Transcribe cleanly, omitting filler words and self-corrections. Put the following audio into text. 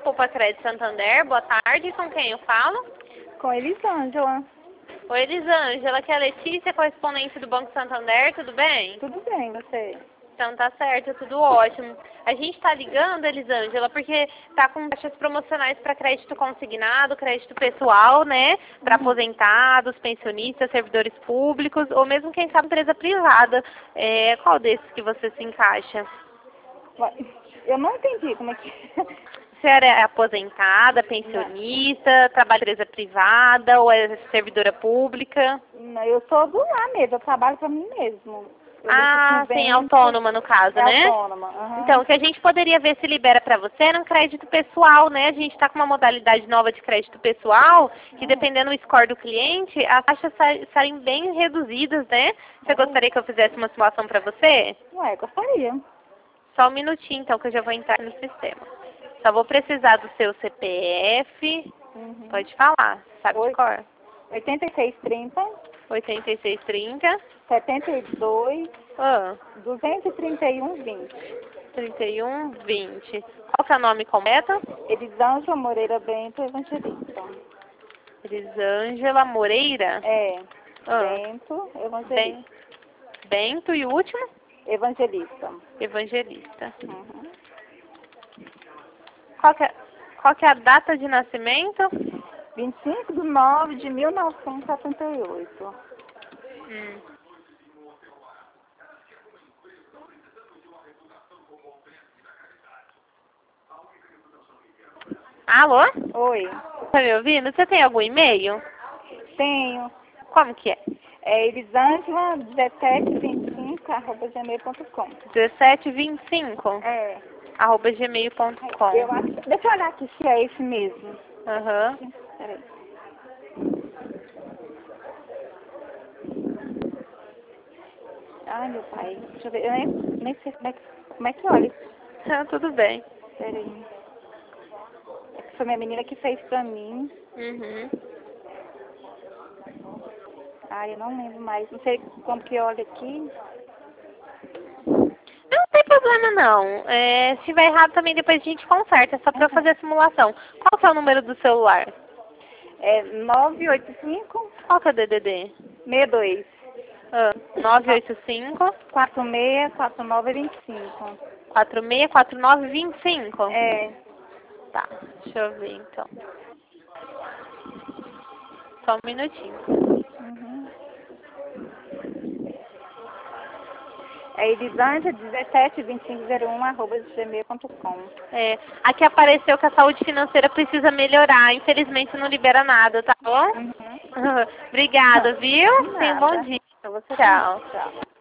Poupa Crédito Santander, boa tarde, com quem eu falo? Com Elisângela. Oi, Elisângela, aqui é a Letícia, correspondente do Banco Santander, tudo bem? Tudo bem, você? Então tá certo, tudo ótimo. A gente tá ligando, Elisângela, porque tá com taxas promocionais para crédito consignado, crédito pessoal, né? Para aposentados, pensionistas, servidores públicos, ou mesmo quem sabe empresa privada. Qual desses que você se encaixa? Eu não entendi como é que... Você é aposentada, pensionista, trabalha em empresa privada ou é servidora pública? Não, eu sou do lar mesmo, eu trabalho para mim mesmo. Sim, autônoma no caso, né? Autônoma. Então, o que a gente poderia ver se libera para você era um crédito pessoal, né? A gente está com uma modalidade nova de crédito pessoal, que dependendo do score do cliente, as taxas saem bem reduzidas, né? Você gostaria que eu fizesse uma simulação para você? Gostaria. Só um minutinho, então, que eu já vou entrar no sistema. Só vou precisar do seu CPF. Pode falar, sabe de cor? 8630, 8630. 72, Ah, 231, 20. 3120. Qual que é o nome completo? Elisângela Moreira Bento Evangelista. Elisângela Moreira? Bento Evangelista. Bento e o último? Evangelista. Evangelista. Qual que é a data de nascimento? 25/9/1978. Alô? Oi. Tá me ouvindo? Você tem algum e-mail? Tenho. Como que é? É elisângela1725@gmail.com. 1725? @gmail.com. Deixa eu olhar aqui se é esse mesmo. Peraí. Ai, meu pai. Deixa eu ver. Eu nem sei como é que olha. Tudo bem. Peraí. Foi minha menina que fez pra mim. Ai, eu não lembro mais. Não sei como que olha aqui. Não tem problema não. Se tiver errado também depois a gente conserta. É só pra eu fazer a simulação. Qual que é o número do celular? É 985. Qual que é o DDD? 62. 985 464925. 464925? Tá, deixa eu ver então. Só um minutinho. É elisângela172501@gmail.com. Aqui apareceu que a saúde financeira precisa melhorar. Infelizmente não libera nada, tá bom? Obrigada, viu? Tenha um bom dia. Tchau. Tchau.